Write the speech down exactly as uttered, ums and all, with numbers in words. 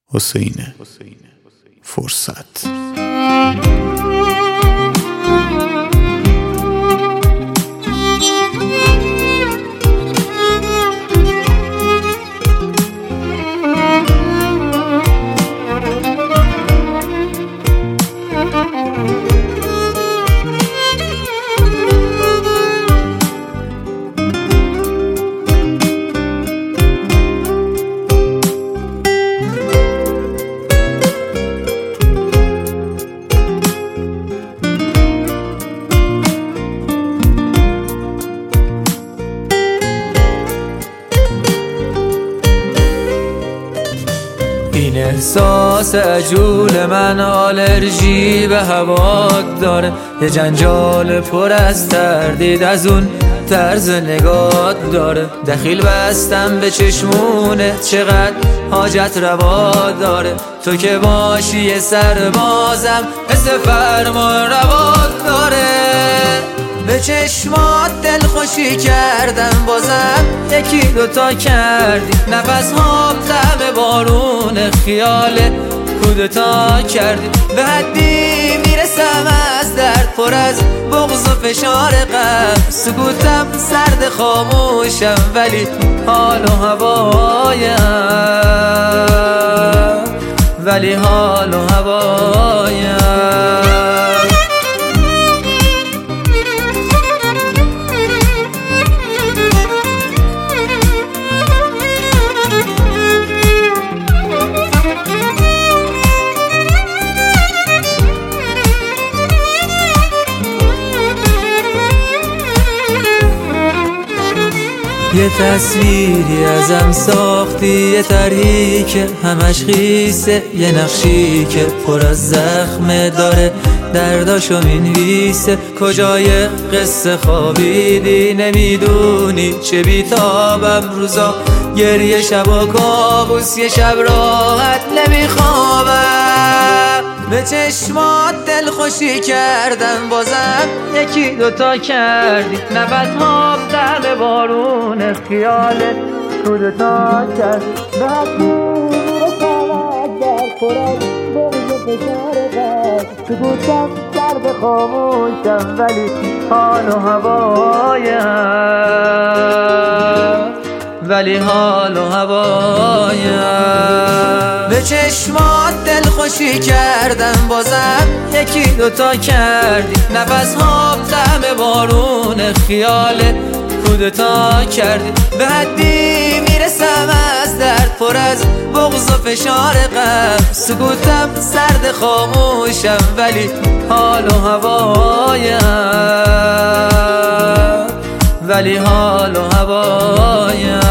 حسین فرصت. این احساس عجول من آلرژی به هوات داره، یه جنجال پر از تردید از اون طرز نگات داره. دخیل بستم به چشمونت چقدر حاجت روا داره، تو که باشی یه سربازم حس فرمان روات داره. به چشمات دل خوشی کردم بازم یکی دوتا کردی، نفس هام طعم بارون خیال کودتا کردی. به حدی میرسم از درد پر از بغض و فشار غم، سکوتم سرد خاموشم ولی حال و هوایم، ولی حال و هوایم. یه تصویری ازم ساختی، یه طرحی که همش خیسه، یه نقشی که پر از زخم داره درداشو مینویسه. کجای قصه خوابیدی نمیدونی چه بیتابم روزا، گریه شب و کابوس یه شب راحت نمیخوابم. به چشمات دل خوشی کردم بازم یکی دوتا کردی، نفس هام طعم بارون خیالت کودتا کرد. به حدی میرسم از درد پر از بغض و فشار غم، سکوتم سرد خاموشم ولی حال و هوایم، ولی حال و هوایم. به چشمات دل خوشی کردم بازم یکی دوتا کردی، نفس هام طعم بارون خیال کودتا کردی. به حدی میرسم از درد پر از بغض و فشار غم، سکوتم سرد خاموشم ولی حال و هوایم، ولی حال و هوایم.